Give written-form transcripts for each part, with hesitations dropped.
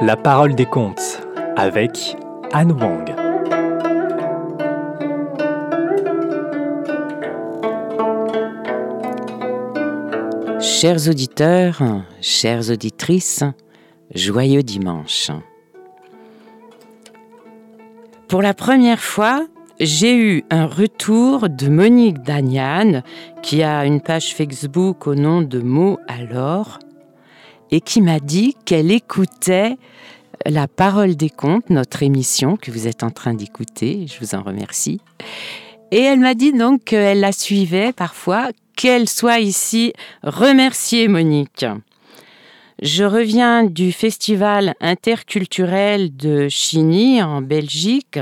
La parole des contes avec Anne Wang. Chers auditeurs, chères auditrices, joyeux dimanche. Pour la première fois, j'ai eu un retour de Monique Dagnan, qui a une page Facebook au nom de Mots alors, et qui m'a dit qu'elle écoutait La Parole des Contes, notre émission que vous êtes en train d'écouter, je vous en remercie. Et elle m'a dit donc qu'elle la suivait parfois, qu'elle soit ici remerciée, Monique. Je reviens du festival interculturel de Chigny en Belgique,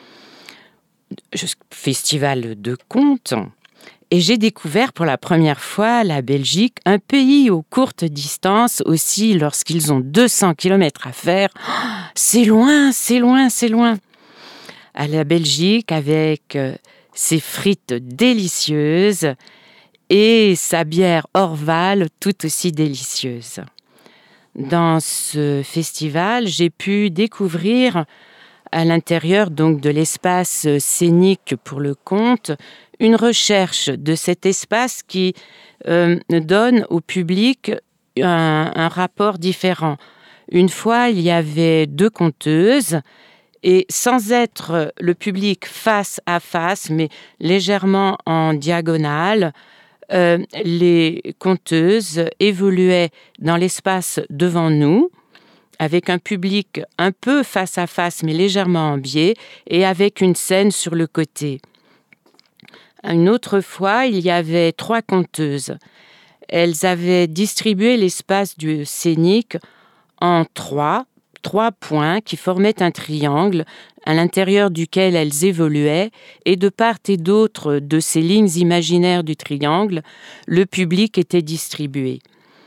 festival de contes, et j'ai découvert pour la première fois la Belgique, un pays aux courtes distances aussi lorsqu'ils ont 200 km à faire. Oh, c'est loin, c'est loin, c'est loin. À la Belgique avec ses frites délicieuses et sa bière Orval tout aussi délicieuse. Dans ce festival, j'ai pu découvrir à l'intérieur donc de l'espace scénique pour le conte, une recherche de cet espace qui donne au public un rapport différent. Une fois, il y avait 2 conteuses et sans être le public face à face, mais légèrement en diagonale, les conteuses évoluaient dans l'espace devant nous, avec un public un peu face à face, mais légèrement en biais, et avec une scène sur le côté. Une autre fois, il y avait 3 conteuses. Elles avaient distribué l'espace du scénique en 3 points qui formaient un triangle à l'intérieur duquel elles évoluaient, et de part et d'autre de ces lignes imaginaires du triangle, le public était distribué.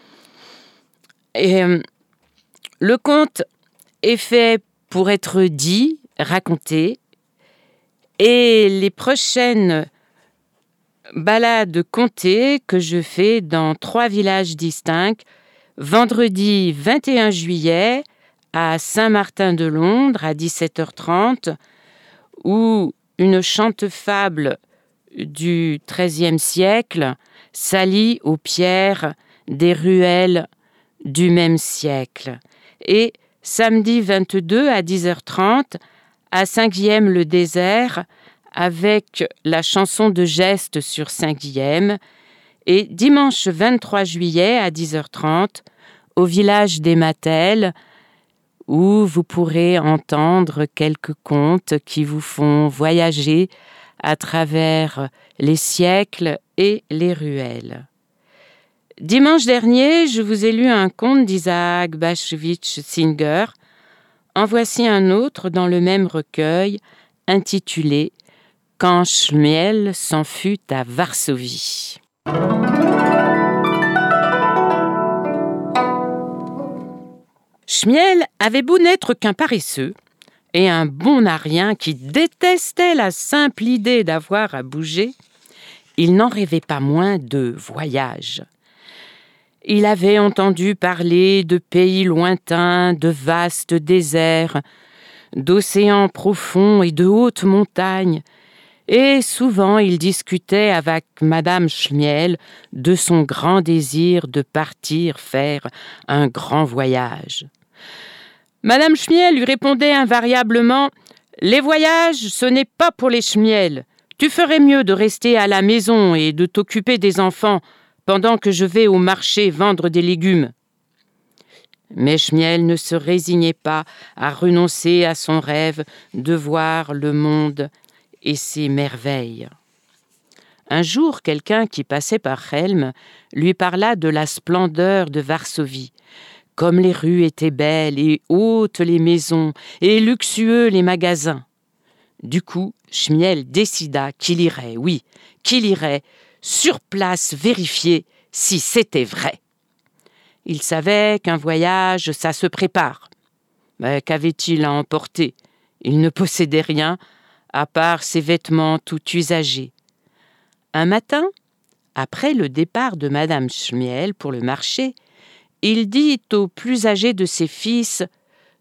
Et le conte est fait pour être dit, raconté, et les prochaines balades contées que je fais dans 3 villages distincts, vendredi 21 juillet à Saint-Martin-de-Londres à 17h30, où une chante-fable du XIIIe siècle s'allie aux pierres des ruelles du même siècle. Et samedi 22 à 10h30 à Saint-Guilhem-le-Désert avec la chanson de geste sur Saint-Guilhem, et dimanche 23 juillet à 10h30 au village des Matelles, où vous pourrez entendre quelques contes qui vous font voyager à travers les siècles et les ruelles. Dimanche dernier, je vous ai lu un conte d'Isaac Bashevis Singer. En voici un autre dans le même recueil, intitulé « Quand Shmuel s'en fut à Varsovie ». Shmuel avait beau n'être qu'un paresseux et un bon à rien qui détestait la simple idée d'avoir à bouger, il n'en rêvait pas moins de voyage. Il avait entendu parler de pays lointains, de vastes déserts, d'océans profonds et de hautes montagnes, et souvent il discutait avec Madame Shmuel de son grand désir de partir faire un grand voyage. Madame Shmuel lui répondait invariablement « Les voyages, ce n'est pas pour les Shmuel. Tu ferais mieux de rester à la maison et de t'occuper des enfants pendant que je vais au marché vendre des légumes. » Mais Shmuel ne se résignait pas à renoncer à son rêve de voir le monde et ses merveilles. Un jour, quelqu'un qui passait par Chelm lui parla de la splendeur de Varsovie. Comme les rues étaient belles et hautes les maisons et luxueux les magasins. Du coup, Shmuel décida qu'il irait, oui, qu'il irait, sur place vérifier si c'était vrai. Il savait qu'un voyage, ça se prépare. Mais qu'avait-il à emporter ? Il ne possédait rien, à part ses vêtements tout usagés. Un matin, après le départ de Madame Shmuel pour le marché, il dit au plus âgé de ses fils «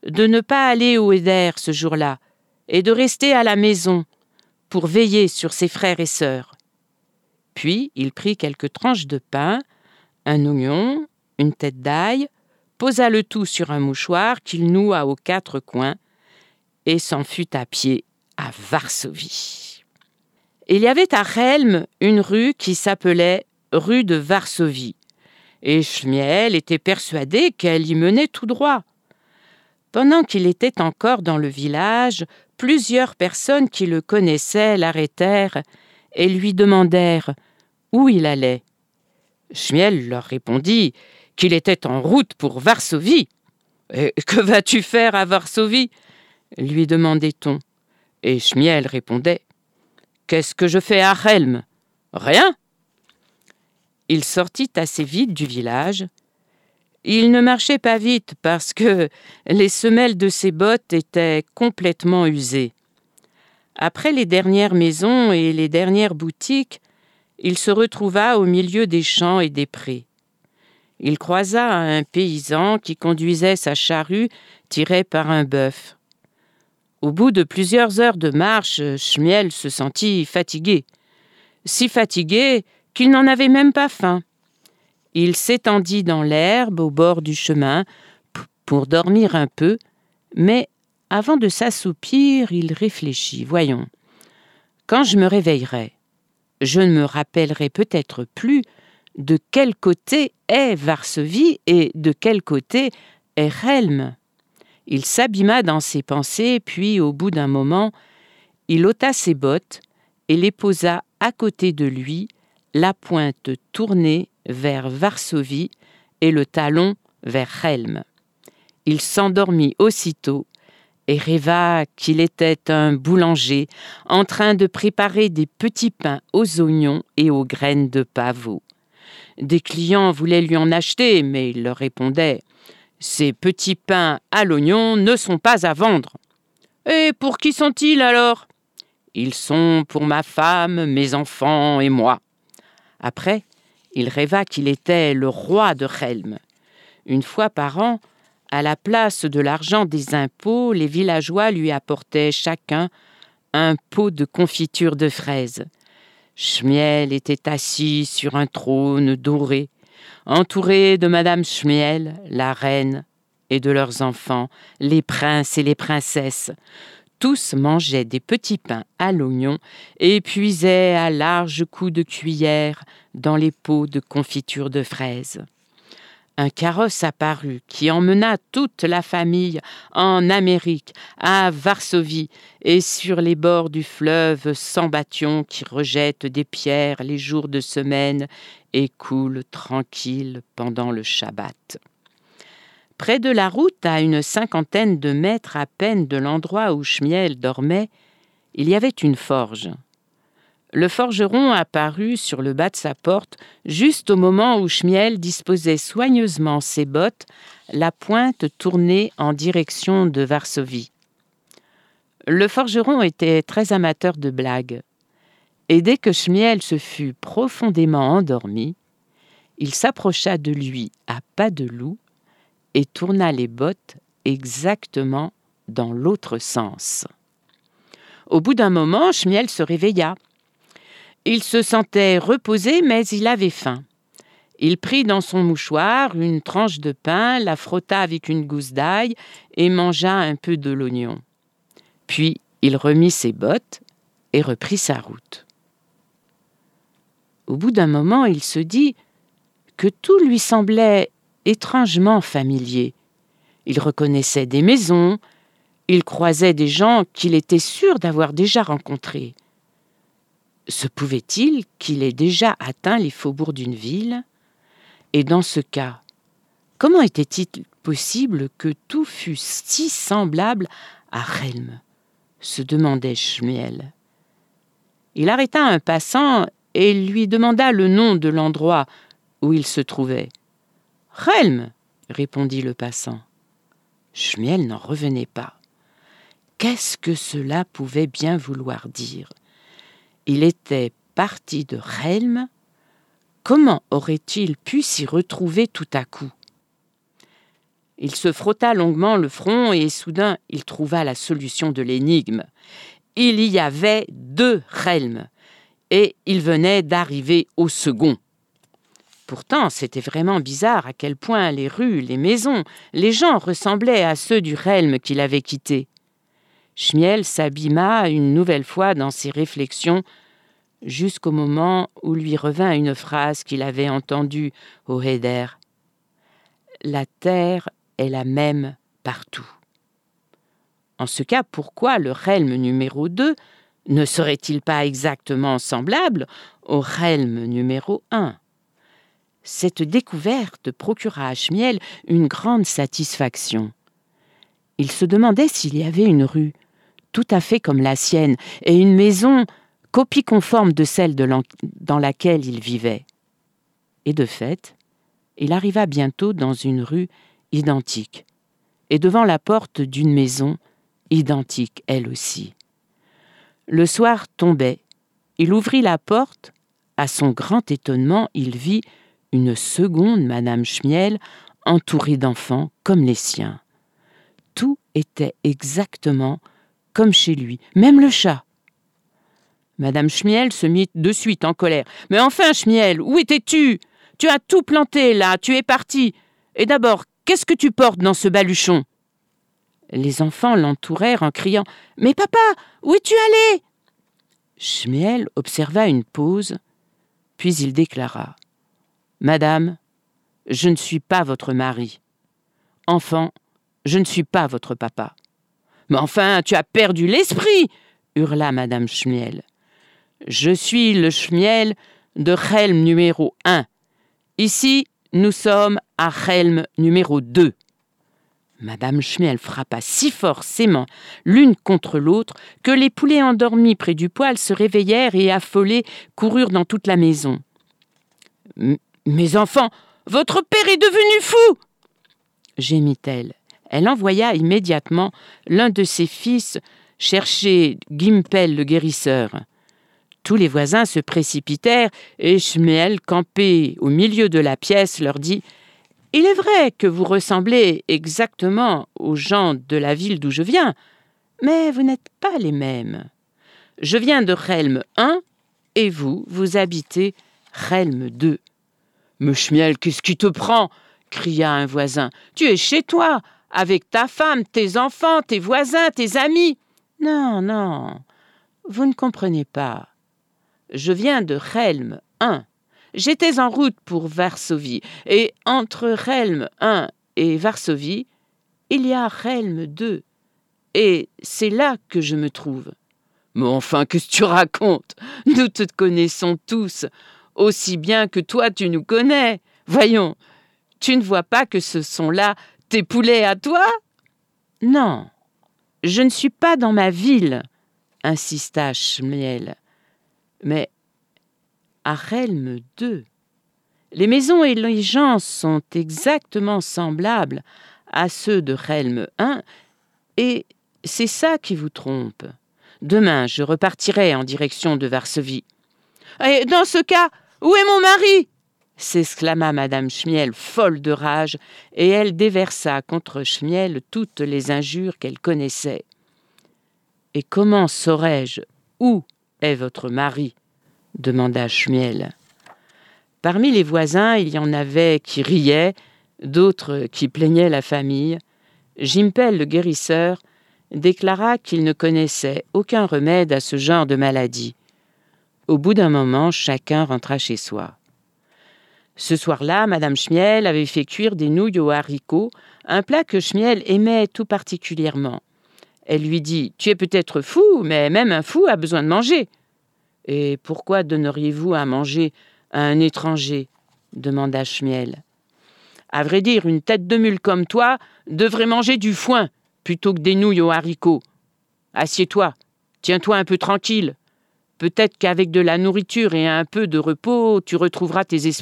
de ne pas aller au Heder ce jour-là et de rester à la maison pour veiller sur ses frères et sœurs. Puis il prit quelques tranches de pain, un oignon, une tête d'ail, posa le tout sur un mouchoir qu'il noua aux 4 coins et s'en fut à pied à Varsovie. Il y avait à Chelm une rue qui s'appelait rue de Varsovie, et Shmiel était persuadé qu'elle y menait tout droit. Pendant qu'il était encore dans le village, plusieurs personnes qui le connaissaient l'arrêtèrent et lui demandèrent où il allait. Shmiel leur répondit qu'il était en route pour Varsovie. « Et que vas-tu faire à Varsovie ?» lui demandait-on. Et Shmiel répondait « Qu'est-ce que je fais à Chelm ? Rien !» Il sortit assez vite du village. Il ne marchait pas vite parce que les semelles de ses bottes étaient complètement usées. Après les dernières maisons et les dernières boutiques, il se retrouva au milieu des champs et des prés. Il croisa un paysan qui conduisait sa charrue tirée par un bœuf. Au bout de plusieurs heures de marche, Shmiel se sentit fatigué. Si fatigué qu'il n'en avait même pas faim. Il s'étendit dans l'herbe au bord du chemin pour dormir un peu, mais avant de s'assoupir, il réfléchit. Voyons, quand je me réveillerai, je ne me rappellerai peut-être plus de quel côté est Varsovie et de quel côté est Chelm. Il s'abîma dans ses pensées, puis au bout d'un moment, il ôta ses bottes et les posa à côté de lui, la pointe tournée vers Varsovie et le talon vers Chelm. Il s'endormit aussitôt et rêva qu'il était un boulanger en train de préparer des petits pains aux oignons et aux graines de pavot. Des clients voulaient lui en acheter, mais il leur répondait « Ces petits pains à l'oignon ne sont pas à vendre. »« Et pour qui sont-ils alors ?»« Ils sont pour ma femme, mes enfants et moi. » Après, il rêva qu'il était le roi de Chelm. Une fois par an, à la place de l'argent des impôts, les villageois lui apportaient chacun un pot de confiture de fraises. Shmiel était assis sur un trône doré, entouré de Madame Shmiel, la reine, et de leurs enfants, les princes et les princesses. Tous mangeaient des petits pains à l'oignon et puisaient à larges coups de cuillère dans les pots de confiture de fraises. Un carrosse apparut qui emmena toute la famille en Amérique, à Varsovie et sur les bords du fleuve Sambation qui rejette des pierres les jours de semaine et coule tranquille pendant le Shabbat. Près de la route, à une 50aine de mètres à peine de l'endroit où Shmiel dormait, il y avait une forge. Le forgeron apparut sur le bas de sa porte juste au moment où Shmiel disposait soigneusement ses bottes, la pointe tournée en direction de Varsovie. Le forgeron était très amateur de blagues, et dès que Shmiel se fut profondément endormi, il s'approcha de lui à pas de loup et tourna les bottes exactement dans l'autre sens. Au bout d'un moment, Shmiel se réveilla. Il se sentait reposé, mais il avait faim. Il prit dans son mouchoir une tranche de pain, la frotta avec une gousse d'ail et mangea un peu de l'oignon. Puis il remit ses bottes et reprit sa route. Au bout d'un moment, il se dit que tout lui semblait étrangement familier. Il reconnaissait des maisons, il croisait des gens qu'il était sûr d'avoir déjà rencontrés. Se pouvait-il qu'il ait déjà atteint les faubourgs d'une ville ? Et dans ce cas, comment était-il possible que tout fût si semblable à Chelm ? Se demandait Shmiel. Il arrêta un passant et lui demanda le nom de l'endroit où il se trouvait. « Chelm !» répondit le passant. Shmiel n'en revenait pas. Qu'est-ce que cela pouvait bien vouloir dire ? Il était parti de Chelm. Comment aurait-il pu s'y retrouver tout à coup ? Il se frotta longuement le front et soudain il trouva la solution de l'énigme. Il y avait 2 Relms et il venait d'arriver au second. Pourtant, c'était vraiment bizarre à quel point les rues, les maisons, les gens ressemblaient à ceux du Relm qu'il avait quitté. Shmiel s'abîma une nouvelle fois dans ses réflexions jusqu'au moment où lui revint une phrase qu'il avait entendue au Heder. « La terre est la même partout. » En ce cas, pourquoi le Relm numéro 2 ne serait-il pas exactement semblable au Relm numéro 1 ? Cette découverte procura à Shmiel une grande satisfaction. Il se demandait s'il y avait une rue, tout à fait comme la sienne, et une maison, copie conforme de celle dans laquelle il vivait. Et de fait, il arriva bientôt dans une rue identique, et devant la porte d'une maison identique elle aussi. Le soir tombait, il ouvrit la porte, à son grand étonnement, il vit une seconde Madame Shmiel entourée d'enfants comme les siens. Tout était exactement comme chez lui, même le chat. Madame Shmiel se mit de suite en colère. « Mais enfin, Shmiel, où étais-tu ? Tu as tout planté, là, tu es parti. Et d'abord, qu'est-ce que tu portes dans ce baluchon ?» Les enfants l'entourèrent en criant « Mais papa, où es-tu allé ?» Shmiel observa une pause, puis il déclara « Madame, je ne suis pas votre mari. Enfant, je ne suis pas votre papa. »« Mais enfin, tu as perdu l'esprit !» hurla Madame Shmiel. « Je suis le Shmiel de Relm numéro 1. Ici, nous sommes à Relm numéro 2. » Madame Shmiel frappa si forcément l'une contre l'autre que les poulets endormis près du poêle se réveillèrent et affolés coururent dans toute la maison. « Mes enfants, votre père est devenu fou !» gémit-elle. Elle envoya immédiatement l'un de ses fils chercher Gimpel le guérisseur. Tous les voisins se précipitèrent et Shmiel, campé au milieu de la pièce, leur dit « Il est vrai que vous ressemblez exactement aux gens de la ville d'où je viens, mais vous n'êtes pas les mêmes. Je viens de Relm 1 et vous habitez Relm 2. » « Mais Shmiel, qu'est-ce qui te prend ?» cria un voisin. « Tu es chez toi, avec ta femme, tes enfants, tes voisins, tes amis. »« Non, non, vous ne comprenez pas. Je viens de Relm 1. J'étais en route pour Varsovie, et entre Relm 1 et Varsovie, il y a Relm 2, et c'est là que je me trouve. »« Mais enfin, qu'est-ce que tu racontes ? Nous te connaissons tous, aussi bien que toi tu nous connais. Voyons, tu ne vois pas que ce sont là tes poulets à toi ? » ?»« Non, je ne suis pas dans ma ville, » insista Shmiel. « Mais à Relm 2, les maisons et les gens sont exactement semblables à ceux de Relm 1, et c'est ça qui vous trompe. Demain, je repartirai en direction de Varsovie. »« Et dans ce cas, où est mon mari ?» s'exclama Madame Shmiel, folle de rage, et elle déversa contre Shmiel toutes les injures qu'elle connaissait. « Et comment saurais-je où est votre mari ?» demanda Shmiel. Parmi les voisins, il y en avait qui riaient, d'autres qui plaignaient la famille. Gimpel, le guérisseur, déclara qu'il ne connaissait aucun remède à ce genre de maladie. Au bout d'un moment, chacun rentra chez soi. Ce soir-là, Madame Shmiel avait fait cuire des nouilles aux haricots, un plat que Shmiel aimait tout particulièrement. Elle lui dit « Tu es peut-être fou, mais même un fou a besoin de manger. »« Et pourquoi donneriez-vous à manger à un étranger ?» demanda Shmiel. « À vrai dire, une tête de mule comme toi devrait manger du foin plutôt que des nouilles aux haricots. Assieds-toi, tiens-toi un peu tranquille. Peut-être qu'avec de la nourriture et un peu de repos, tu retrouveras tes esprits. »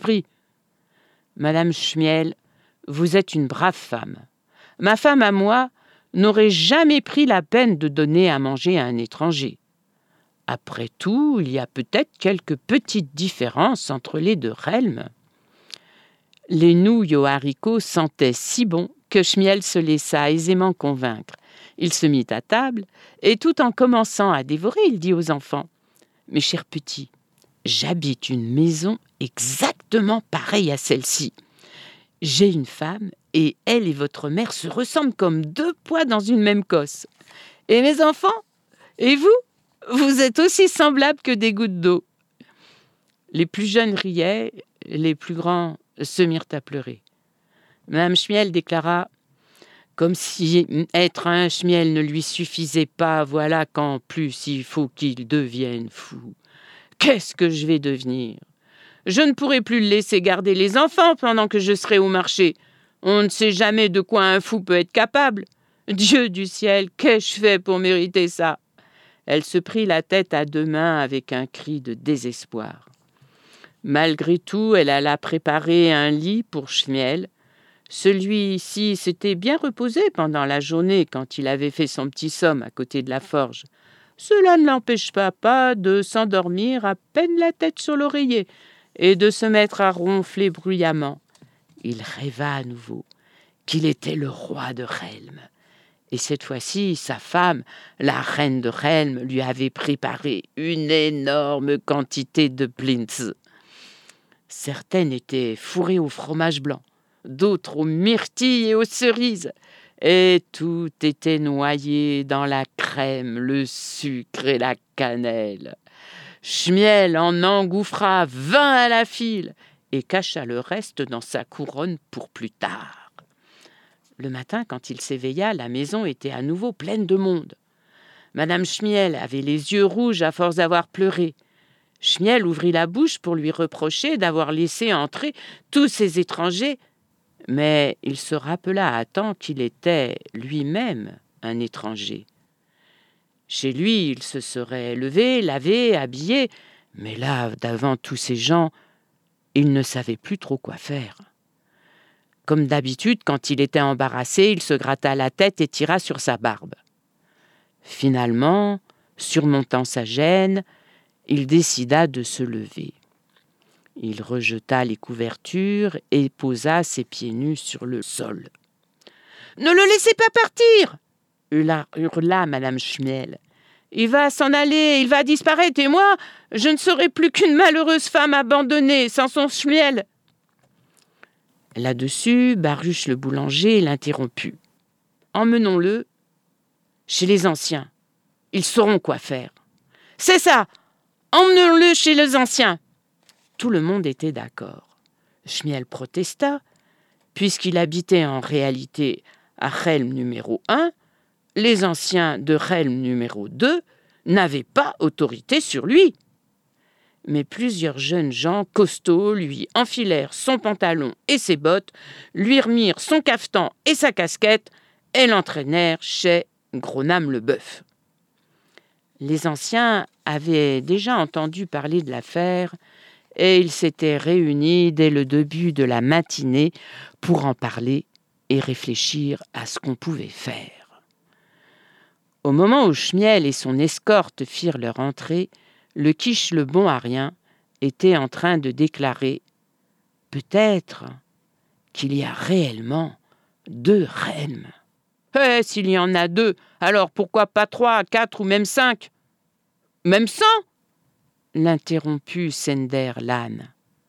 « Madame Shmiel, vous êtes une brave femme. Ma femme à moi n'aurait jamais pris la peine de donner à manger à un étranger. Après tout, il y a peut-être quelques petites différences entre les 2 Relms. » Les nouilles aux haricots sentaient si bon que Schmiel se laissa aisément convaincre. Il se mit à table, et tout en commençant à dévorer, il dit aux enfants : « Mes chers petits, j'habite une maison exactement pareille à celle-ci. J'ai une femme, et elle et votre mère se ressemblent comme deux pois dans une même cosse. Et mes enfants, et vous, vous êtes aussi semblables que des gouttes d'eau. » Les plus jeunes riaient, les plus grands se mirent à pleurer. Madame Schmiel déclara : « Comme si être un Schmiel ne lui suffisait pas, voilà qu'en plus il faut qu'il devienne fou. Qu'est-ce que je vais devenir ? Je ne pourrai plus le laisser garder les enfants pendant que je serai au marché. On ne sait jamais de quoi un fou peut être capable. Dieu du ciel, qu'ai-je fait pour mériter ça ?» Elle se prit la tête à deux mains avec un cri de désespoir. Malgré tout, elle alla préparer un lit pour Schmiel. Celui-ci s'était bien reposé pendant la journée quand il avait fait son petit somme à côté de la forge. Cela ne l'empêcha pas de s'endormir à peine la tête sur l'oreiller et de se mettre à ronfler bruyamment. Il rêva à nouveau qu'il était le roi de Helm. Et cette fois-ci, sa femme, la reine de Helm, lui avait préparé une énorme quantité de plints. Certaines étaient fourrées au fromage blanc, d'autres aux myrtilles et aux cerises, et tout était noyé dans la crème, le sucre et la cannelle. Schmiel en engouffra 20 à la file et cacha le reste dans sa couronne pour plus tard. Le matin, quand il s'éveilla, la maison était à nouveau pleine de monde. Madame Schmiel avait les yeux rouges à force d'avoir pleuré. Schmiel ouvrit la bouche pour lui reprocher d'avoir laissé entrer tous ces étrangers, mais il se rappela à temps qu'il était lui-même un étranger. Chez lui, il se serait levé, lavé, habillé, mais là, devant tous ces gens, il ne savait plus trop quoi faire. Comme d'habitude, quand il était embarrassé, il se gratta la tête et tira sur sa barbe. Finalement, surmontant sa gêne, il décida de se lever. Il rejeta les couvertures et posa ses pieds nus sur le sol. « Ne le laissez pas partir !» hurla Madame Schmiel. « Il va s'en aller, il va disparaître, et moi, je ne serai plus qu'une malheureuse femme abandonnée, sans son Schmiel. » Là-dessus, Baruch le boulanger l'interrompit. « Emmenons-le chez les anciens. Ils sauront quoi faire. »« C'est ça ! Emmenons-le chez les anciens !» Tout le monde était d'accord. Schmiel protesta, puisqu'il habitait en réalité à Helm numéro 1, les anciens de Helm numéro 2 n'avaient pas autorité sur lui. Mais plusieurs jeunes gens costauds lui enfilèrent son pantalon et ses bottes, lui remirent son cafetan et sa casquette et l'entraînèrent chez Gronam le bœuf. Les anciens avaient déjà entendu parler de l'affaire et ils s'étaient réunis dès le début de la matinée pour en parler et réfléchir à ce qu'on pouvait faire. Au moment où Schmiel et son escorte firent leur entrée, le quiche le bon à rien était en train de déclarer « Peut-être qu'il y a réellement 2 Helm. S'il y en a 2, alors pourquoi pas 3, 4 ou même 5 ? Même 100 ?» l'interromput Sender l'âne.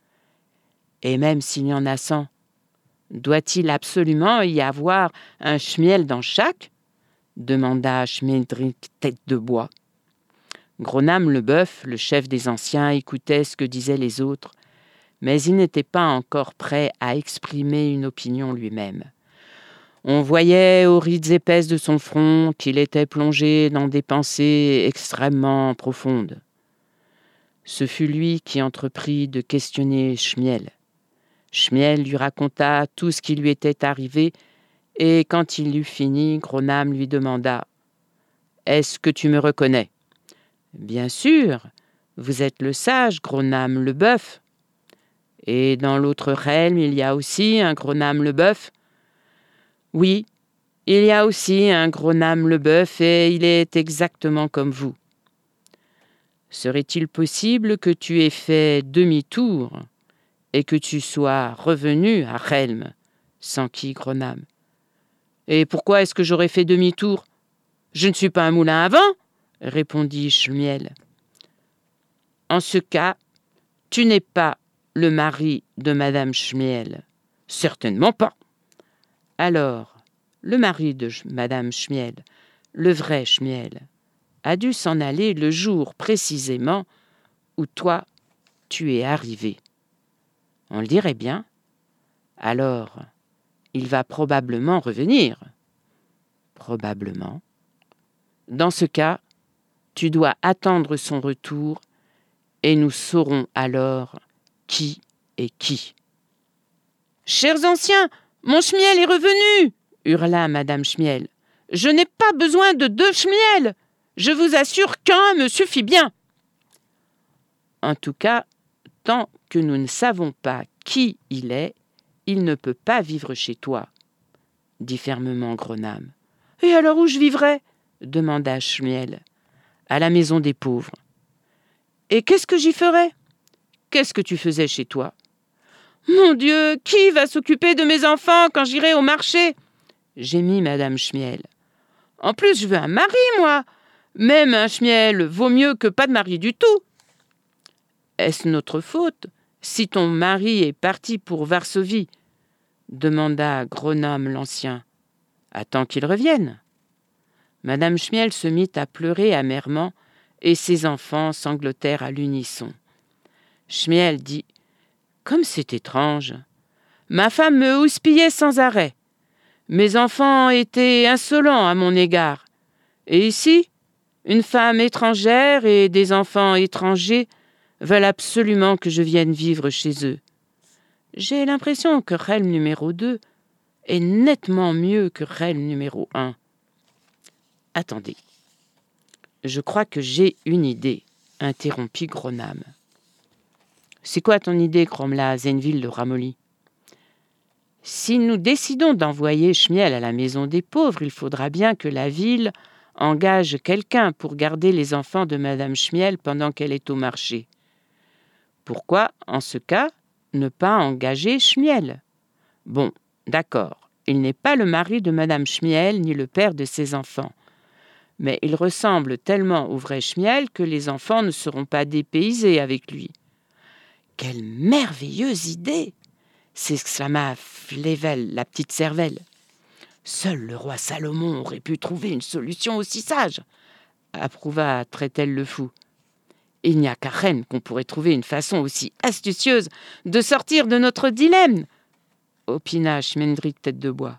« Et même s'il y en a 100, doit-il absolument y avoir un Schmiel dans chaque ?» demanda Schmiedrich Tête de Bois. Gronam le bœuf, le chef des anciens, écoutait ce que disaient les autres, mais il n'était pas encore prêt à exprimer une opinion lui-même. On voyait aux rides épaisses de son front qu'il était plongé dans des pensées extrêmement profondes. Ce fut lui qui entreprit de questionner Schmiel. Schmiel lui raconta tout ce qui lui était arrivé, et quand il eut fini, Gronam lui demanda « Est-ce que tu me reconnais ?»« Bien sûr, vous êtes le sage Gronam le bœuf. »« Et dans l'autre Helm, il y a aussi un Gronam le bœuf ?»« Oui, il y a aussi un Gronam le bœuf et il est exactement comme vous. » « Serait-il possible que tu aies fait demi-tour et que tu sois revenu à Helm ?» s'enquit Gronam. Et pourquoi est-ce que j'aurais fait demi-tour? Je ne suis pas un moulin à vent, répondit Schmiel. En ce cas, tu n'es pas le mari de Madame Schmiel. Certainement pas. Alors, le mari de Madame Schmiel, le vrai Schmiel, a dû s'en aller le jour précisément où toi, tu es arrivé. On le dirait bien. Alors, il va probablement revenir. Probablement. Dans ce cas, tu dois attendre son retour et nous saurons alors qui est qui. « Chers anciens, mon Schmiel est revenu !» hurla Madame Schmiel. « Je n'ai pas besoin de 2 Schmiel. Je vous assure qu'un me suffit bien. » En tout cas, tant que nous ne savons pas qui il ne peut pas vivre chez toi, dit fermement Gronam. « Et alors où je vivrai ?» demanda Schmiel. « À la maison des pauvres. »« Et qu'est-ce que j'y ferais ? Qu'est-ce que tu faisais chez toi ? » ?»« Mon Dieu, qui va s'occuper de mes enfants quand j'irai au marché ?» gémit Madame Schmiel. « En plus, je veux un mari, moi. Même un Schmiel vaut mieux que pas de mari du tout. » « Est-ce notre faute si ton mari est parti pour Varsovie ?» demanda Gronam l'Ancien. « Attends qu'il revienne. » Madame Schmiel se mit à pleurer amèrement et ses enfants sanglotèrent à l'unisson. Schmiel dit « Comme c'est étrange. Ma femme me houspillait sans arrêt. Mes enfants étaient insolents à mon égard. Et ici, une femme étrangère et des enfants étrangers veulent absolument que je vienne vivre chez eux. J'ai l'impression que Relm numéro 2 est nettement mieux que Relm numéro 1. Attendez, je crois que j'ai une idée, interrompit Gronam. C'est quoi ton idée, grommela Zenneville de Ramolli. Si nous décidons d'envoyer Schmiel à la maison des pauvres, il faudra bien que la ville engage quelqu'un pour garder les enfants de Madame Schmiel pendant qu'elle est au marché. Pourquoi, en ce cas, ne pas engager Schmiel ? Bon, d'accord, il n'est pas le mari de Madame Schmiel ni le père de ses enfants. Mais il ressemble tellement au vrai Schmiel que les enfants ne seront pas dépaysés avec lui. « Quelle merveilleuse idée !» s'exclama Flével, la petite cervelle. « Seul le roi Salomon aurait pu trouver une solution aussi sage !» approuva Trétel le fou. « Il n'y a qu'à Rennes qu'on pourrait trouver une façon aussi astucieuse de sortir de notre dilemme !» opina Schmendrick Tête de Bois.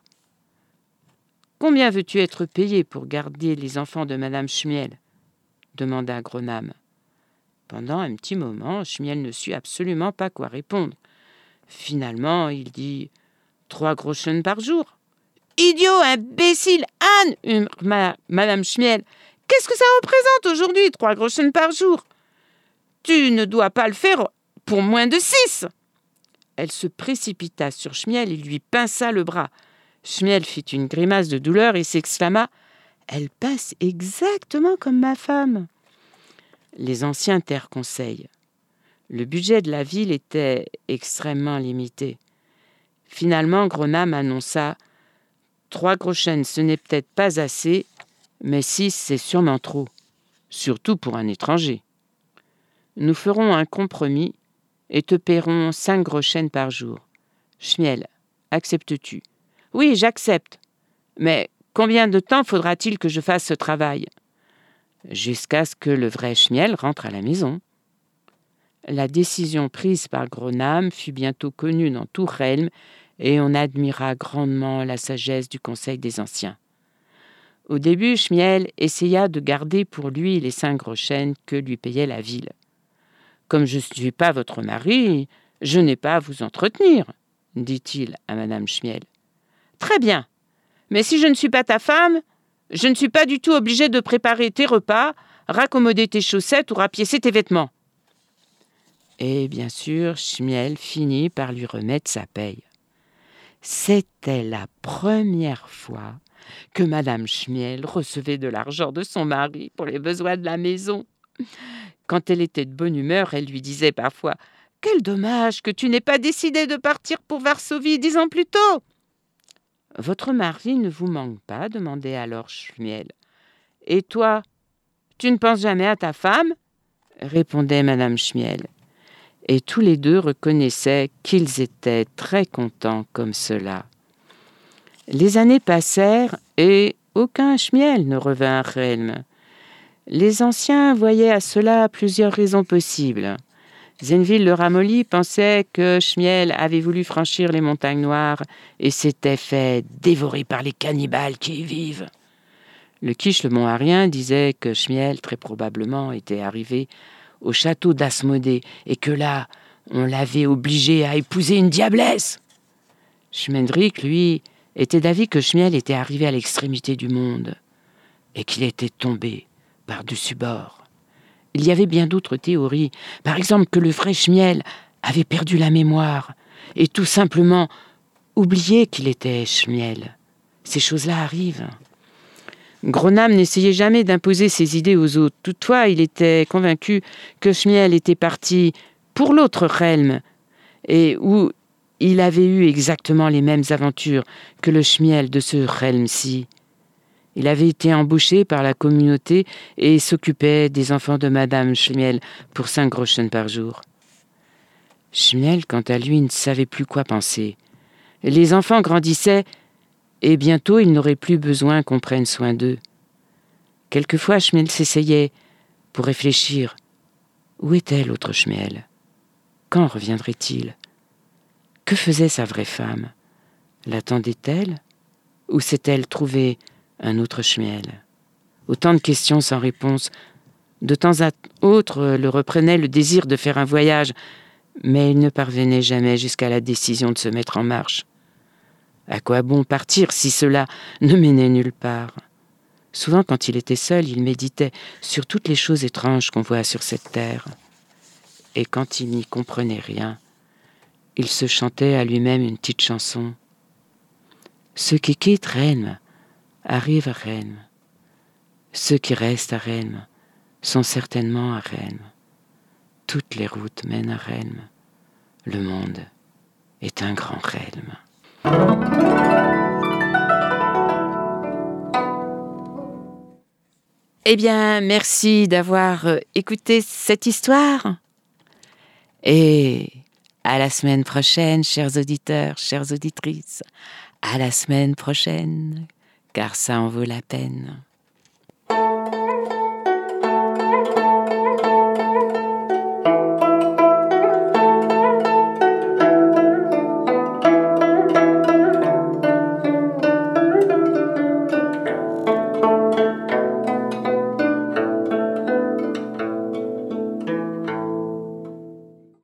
« Combien veux-tu être payé pour garder les enfants de Madame Schmiel ?» demanda Gronam. Pendant un petit moment, Schmiel ne sut absolument pas quoi répondre. Finalement, il dit « 3 groschen par jour. »« Idiot, imbécile, âne !» hurla Madame Schmiel. « Qu'est-ce que ça représente aujourd'hui, 3 groschen par jour ? Tu ne dois pas le faire pour moins de 6 !» Elle se précipita sur Schmiel et lui pinça le bras. Schmiel fit une grimace de douleur et s'exclama « Elle passe exactement comme ma femme !» Les anciens tinrent conseil. Le budget de la ville était extrêmement limité. Finalement, Gronam annonça « 3 groschen, ce n'est peut-être pas assez, mais 6, c'est sûrement trop, surtout pour un étranger. Nous ferons un compromis et te paierons 5 groschen par jour. Schmiel, acceptes-tu ? » « Oui, j'accepte. Mais combien de temps faudra-t-il que je fasse ce travail ? » Jusqu'à ce que le vrai Schmiel rentre à la maison. La décision prise par Gronam fut bientôt connue dans tout Relm et on admira grandement la sagesse du Conseil des Anciens. Au début, Schmiel essaya de garder pour lui les 5 groschen que lui payait la ville. « Comme je ne suis pas votre mari, je n'ai pas à vous entretenir, » dit-il à Madame Schmiel. « Très bien, mais si je ne suis pas ta femme, je ne suis pas du tout obligé de préparer tes repas, raccommoder tes chaussettes ou rapiécer tes vêtements. » Et bien sûr, Schmiel finit par lui remettre sa paye. C'était la première fois que Madame Schmiel recevait de l'argent de son mari pour les besoins de la maison. Quand elle était de bonne humeur, elle lui disait parfois « Quel dommage que tu n'aies pas décidé de partir pour Varsovie 10 ans plus tôt !» « Votre mari ne vous manque pas ?» demandait alors Schmiel. « Et toi, tu ne penses jamais à ta femme ?» répondait Madame Schmiel. Et tous les deux reconnaissaient qu'ils étaient très contents comme cela. Les années passèrent et aucun Schmiel ne revint à Helm. Les anciens voyaient à cela plusieurs raisons possibles. Zenneville le Ramolli pensait que Schmiel avait voulu franchir les montagnes noires et s'était fait dévorer par les cannibales qui y vivent. Le Quiche le Montharien disait que Schmiel, très probablement, était arrivé au château d'Asmodée et que là, on l'avait obligé à épouser une diablesse. Schmendrick, lui, était d'avis que Schmiel était arrivé à l'extrémité du monde et qu'il était tombé par-dessus bord. Il y avait bien d'autres théories, par exemple que le vrai Schmiel avait perdu la mémoire et tout simplement oublié qu'il était Schmiel. Ces choses-là arrivent. Gronam n'essayait jamais d'imposer ses idées aux autres. Toutefois, il était convaincu que Schmiel était parti pour l'autre Helm et où il avait eu exactement les mêmes aventures que le Schmiel de ce Helm-ci. Il avait été embauché par la communauté et s'occupait des enfants de Madame Schmiel pour 5 groschen par jour. Schmiel, quant à lui, ne savait plus quoi penser. Les enfants grandissaient et bientôt ils n'auraient plus besoin qu'on prenne soin d'eux. Quelquefois, Schmiel s'essayait pour réfléchir. Où était l'autre Schmiel ? Quand reviendrait-il ? Que faisait sa vraie femme ? L'attendait-elle ? Ou s'est-elle trouvée un autre Schmiel ? Autant de questions sans réponse. De temps à autre, le reprenait le désir de faire un voyage, mais il ne parvenait jamais jusqu'à la décision de se mettre en marche. À quoi bon partir si cela ne menait nulle part ? Souvent, quand il était seul, il méditait sur toutes les choses étranges qu'on voit sur cette terre. Et quand il n'y comprenait rien, il se chantait à lui-même une petite chanson. Ceux qui quittent Rennes arrivent à Rennes. Ceux qui restent à Rennes sont certainement à Rennes. Toutes les routes mènent à Rennes. Le monde est un grand Rennes. Eh bien, merci d'avoir écouté cette histoire. Et à la semaine prochaine, chers auditeurs, chères auditrices. À la semaine prochaine, car ça en vaut la peine.